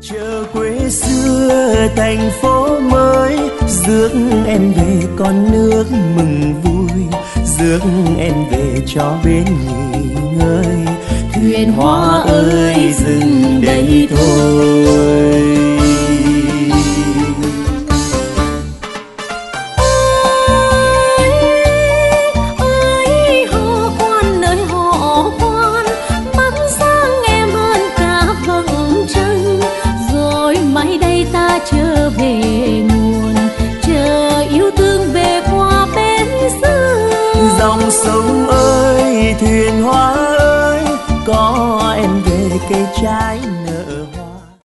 Chờ quê xưa thành phố mới, rước em về con nước mừng vui, rước em về cho bên nghỉ ngơi. Thuyền hoa ơi dừng đây thôi.